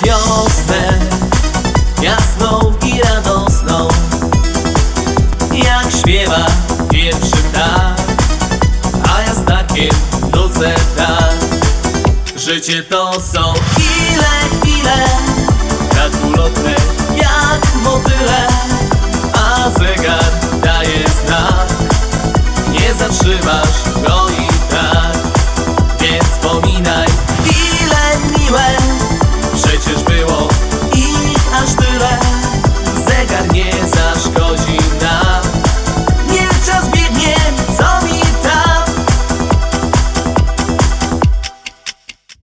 wiosnę jasną i radosną, jak śpiewa pierwszy ptak, a ja z takiem nucę tak. Życie to są chwile, tak ulotne jak motyle, a zegar daje znak, nie zatrzymasz go